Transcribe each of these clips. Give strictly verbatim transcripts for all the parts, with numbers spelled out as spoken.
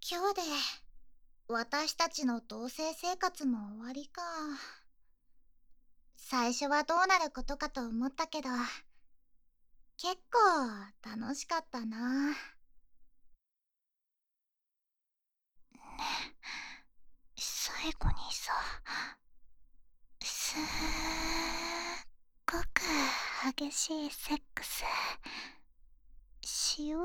今日で私たちの同棲生活も終わりか。最初はどうなることかと思ったけど、結構楽しかったな。最後にさ、すっごく激しいセックスしよう。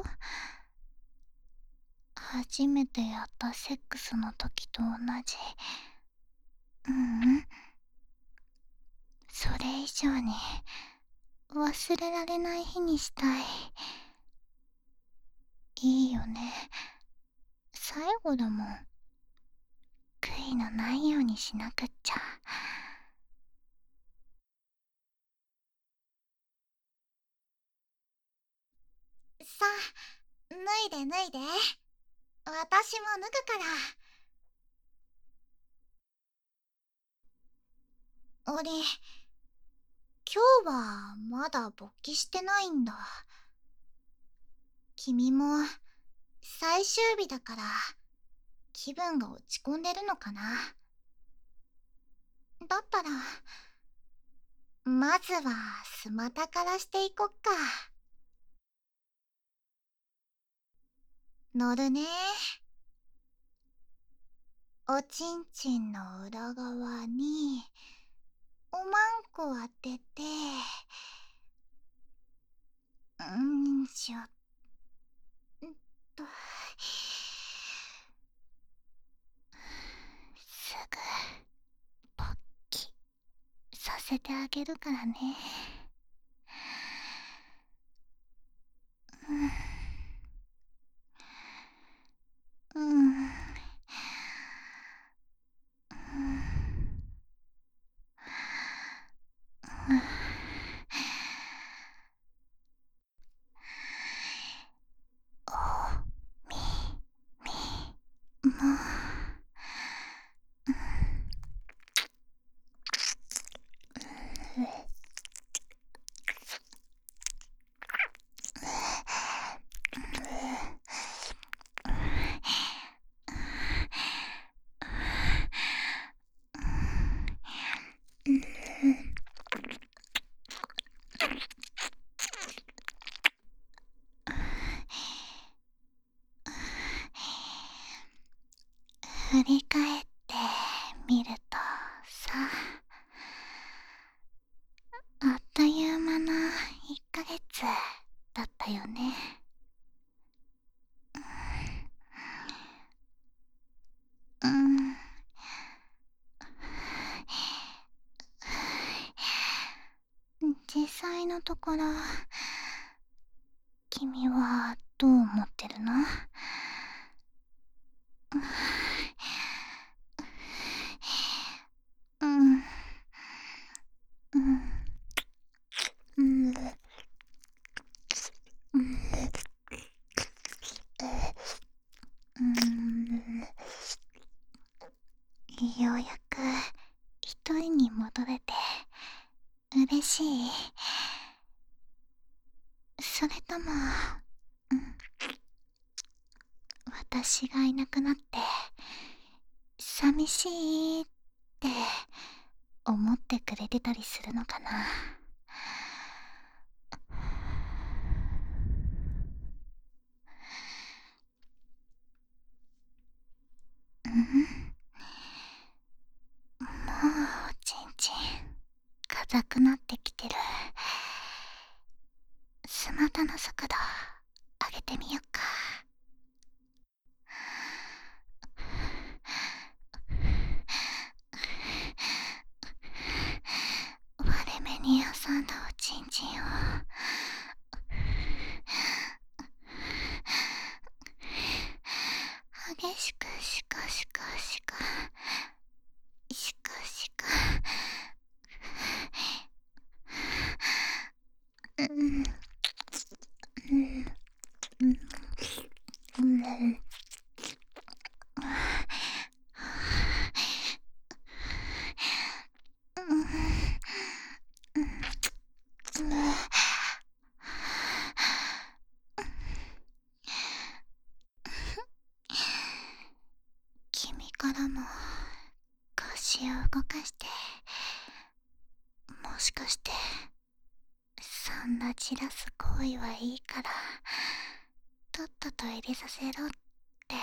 初めてやったセックスの時と同じ。ううん、それ以上に忘れられない日にしたい。いいよね、最後だもん。悔いのないようにしなくっちゃ。さあ、脱いで脱いで。私も脱ぐから。俺、今日はまだ勃起してないんだ。君も最終日だから気分が落ち込んでるのかな。だったらまずはスマタからしていこっか。乗るね。おちんちんの裏側におまんこ当てて、んしょっと、すぐ勃起させてあげるからね。うん、うん、うん、おみみも、振り返ってみるとさ、あっという間のいっかげつだったよね。うん、実際のところ君はどう思ってるの？うん、うん、うん、うん、うん、ようやく一人に戻れて嬉しい？それとも、うん、私がいなくなって寂しいって思ってくれてたりするのかな。うん、もうおちんちん硬くなってきてる。スマタの速度上げてみよっか。割れ目に挟んだおちんちんを激しくシカシカシカシカシカ、うん、うん、うん、うん、 からも腰を動かして、もしかしてそんなじらす行為はいいからとっとと入れさせろって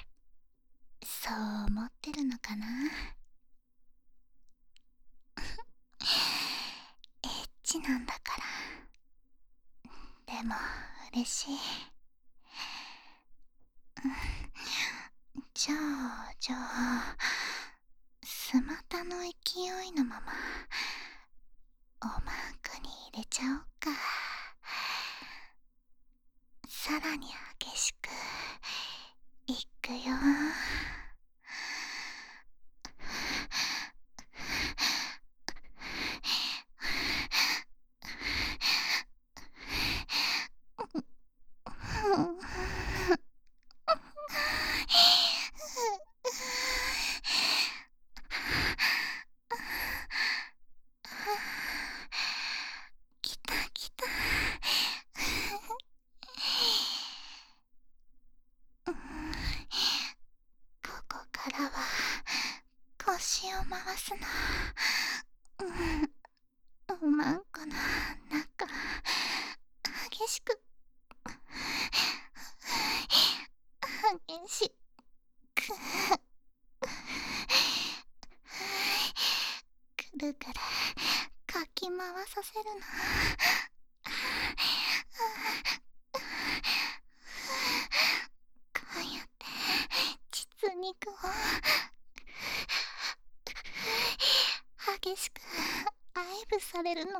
そう思ってるのかな。エッチなんだから。でも嬉しい。じゃあじゃあスマタの勢いのままおまんこに入れちゃおっか。さらに激しくいくよ。きたきた。ここからは腰を回すの。おまんこの中激しく激しくぐるぐるかき回させるの。こうやって膣肉を激しく愛撫されるの。こ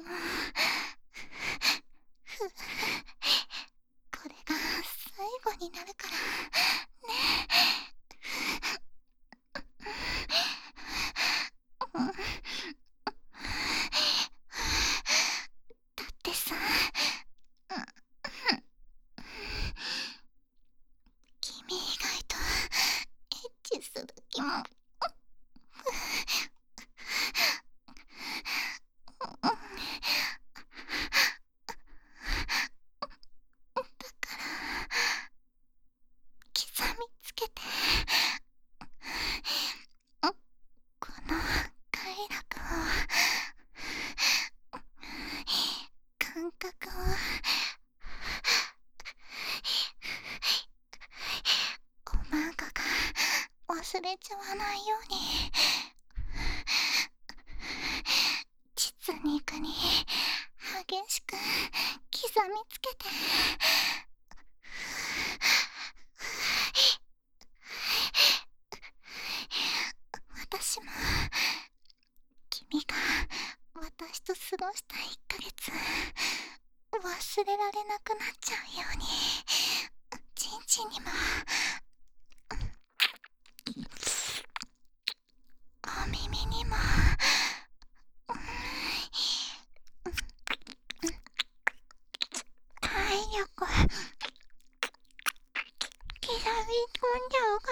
れが最後になるからね。だってさ、君以外とエッチする気も刻みつけて、この快楽を感覚をおまんこが忘れちゃわないように膣肉に激しく刻みつけて、私も君が私と過ごしたいっかげつ忘れられなくなっちゃうように、ちんちんにもお耳にも体力刻み込んじゃうから。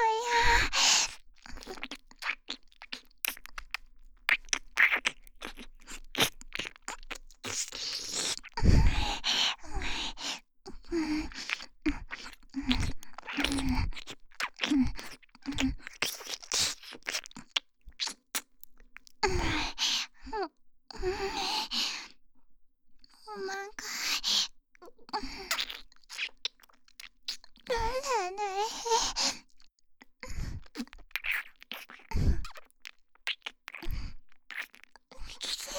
おまんこだね。きついよ。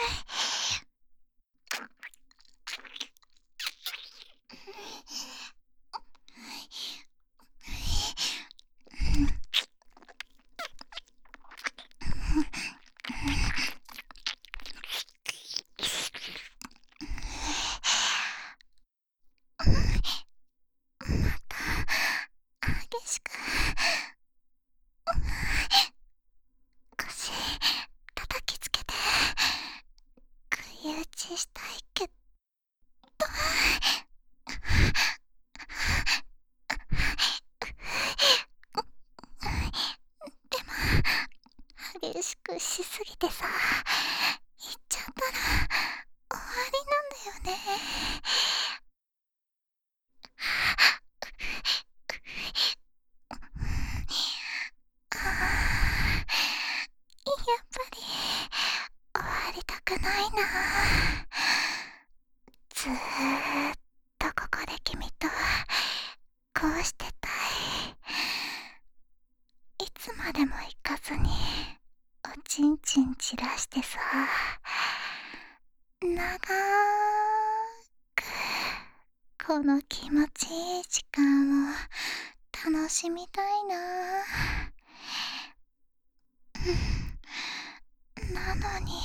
激しく腰叩きつけて食い打ちしたいけど、でも激しくしすぎてさ、言っちゃったら終わりなんだよね。あないな。ずーっとここで君とこうしてたい。いつまでも行かずにおちんちん散らしてさ、長くこの気持ちいい時間を楽しみたいな。なのに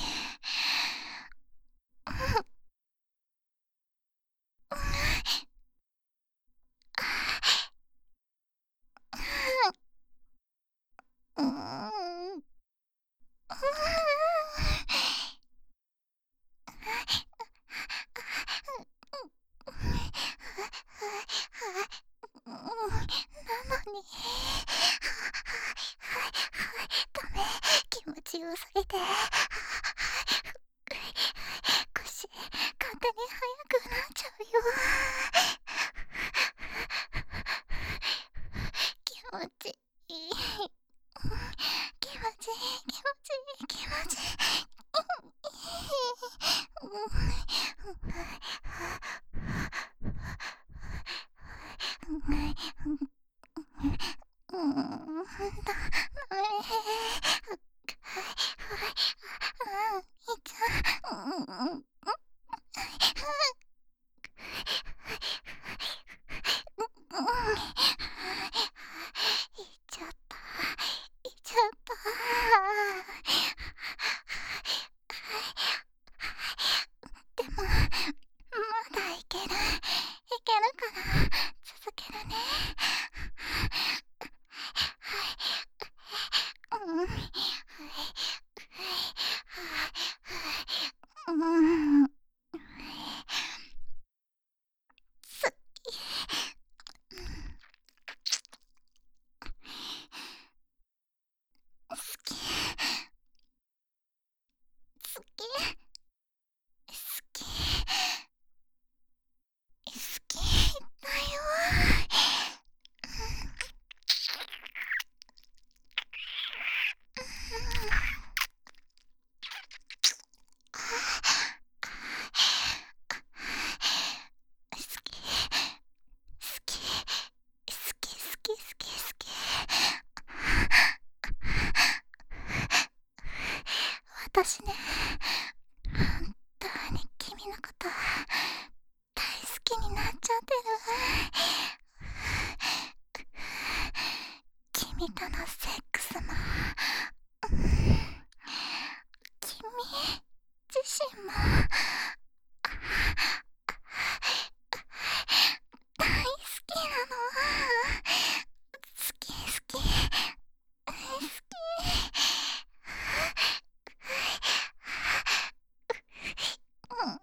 うーんなのにダメ、気持ちよすぎて腰勝手に速くなっちゃうよ。気持ちいい、気持ちいい、気持ちいい、気持ちいい。うん、ダメ。うん、いっちゃう。うん、いっちゃった。いっちゃった。でも、まだいける。いけるから続けるね。うん、はい、はい、うん、好き。好き。好き。好き。好きだよ。好き。好き。好き好き好き好き。私ね、本当に君のこと大好きになっちゃってる。君とのセックスも、君自身も大好きなの。好き好き大好き。うん、うん、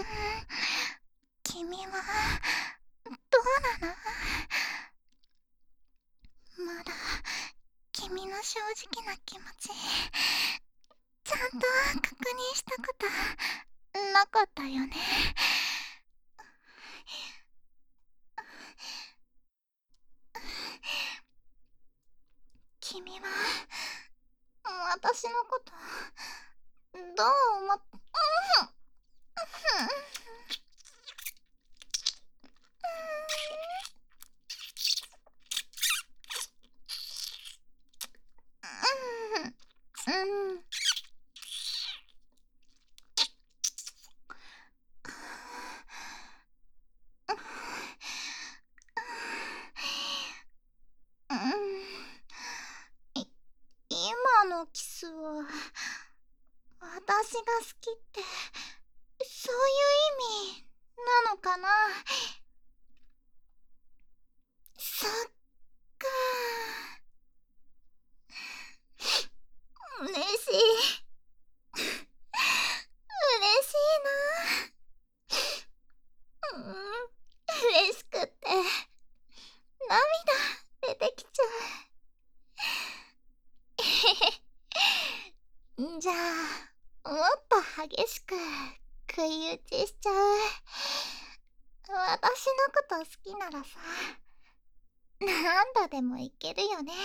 君はどうなの？まだ君の正直な気持ちちゃんと確認したことなかったよね。君は私のことどう思っ、うん、うん、うん、うん、い今のキスは私が好きってそういう意味なのかな。そっか。嬉しい。嬉しいな。うん、嬉しくって涙出てきちゃう。じゃあもっと激しく食い打ちしちゃう。私のこと好きならさ、何度でもいけるよね。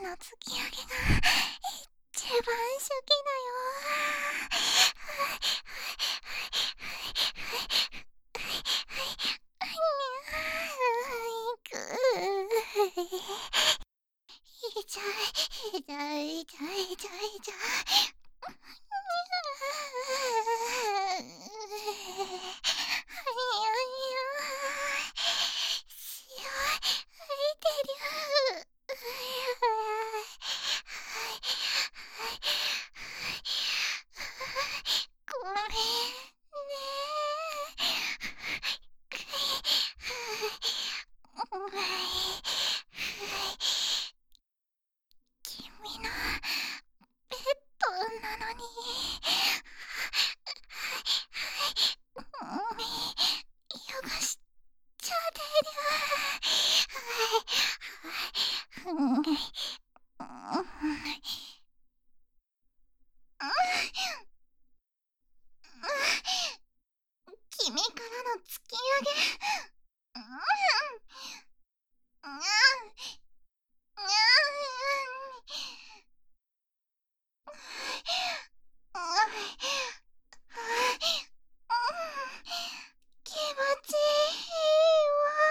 の突き上げが一番好きだよ。いちゃい、いちゃい、いちゃい、いちゃい、いちゃい。ごめんね。君のベッドなのに汚しちゃってる。君からの突き上げ。気持ちいい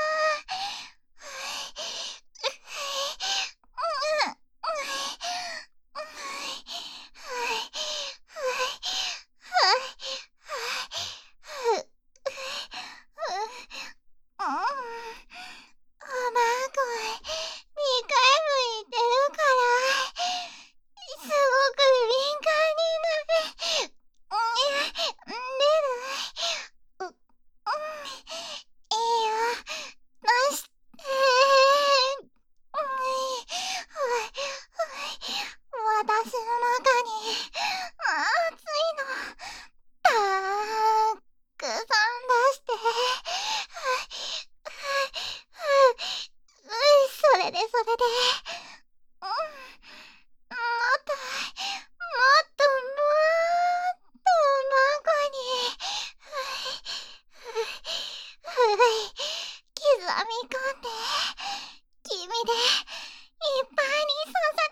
私の中に熱いのたくさん出してそれでそれでもっともっともっと孫に刻み込んで君でいっぱいにさせ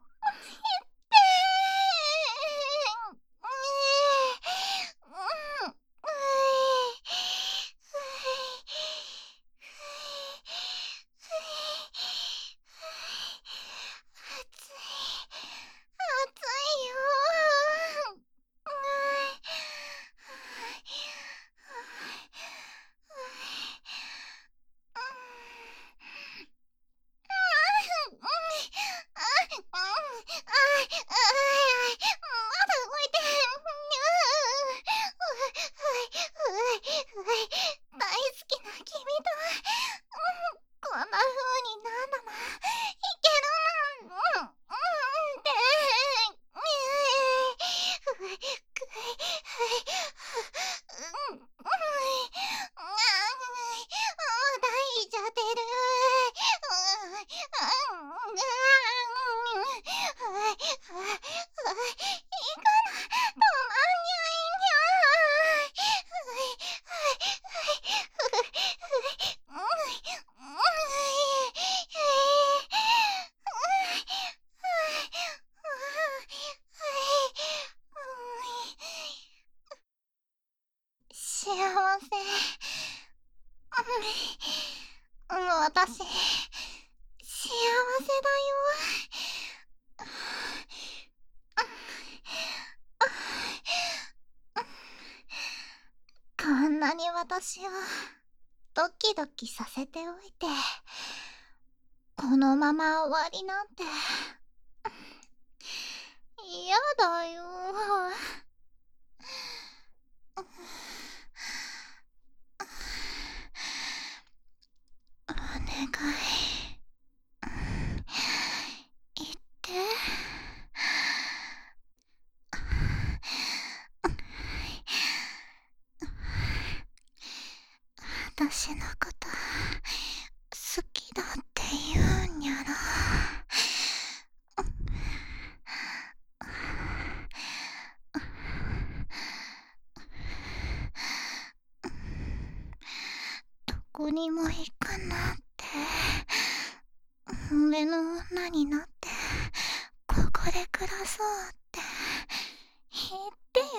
こんな風になんだないけるな、うんうんってうんうん抱いちゃってる。幸せ。私、幸せだよ。こんなに私をドキドキさせておいて、このまま終わりなんて嫌だよ。お願い言って。私のこと好きだって言うんやろ。どこにも行くなって俺の女になってそうって言ってよ。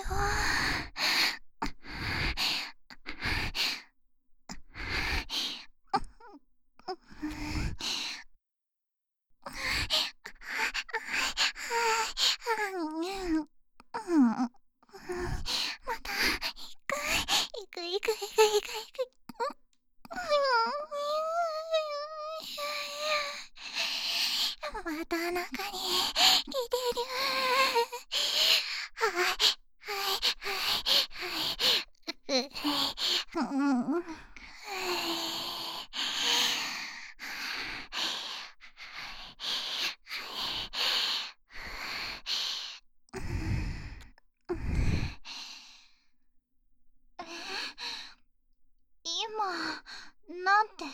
また行く行く行く行く行く行く。また中に来てる。はいはいはいはい。うん。今なんて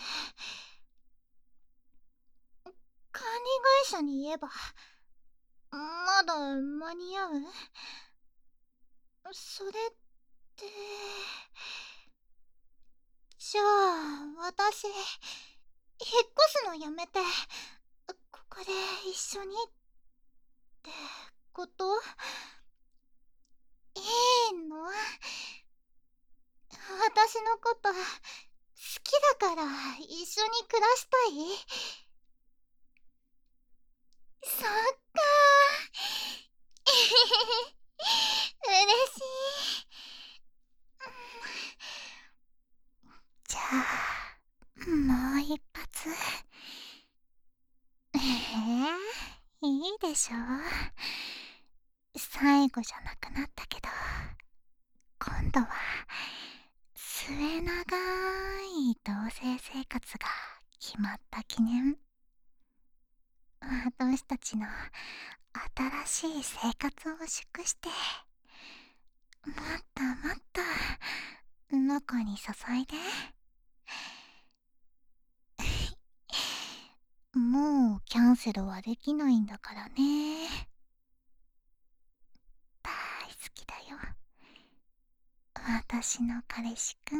管理会社に言えばまだ間に合う？それってじゃあ私引っ越すのやめてここで一緒にってこと？いいの？私のこと好きだから一緒に暮らしたい？そっかー。嬉しい。じゃあもう一発。ええ、いいでしょ。最後じゃなくなったけど今度は末長い同棲生活が決まった記念。私たちの新しい生活を祝してもっともっと中に注いで。もうキャンセルはできないんだからね。大好きだよ私の彼氏くん。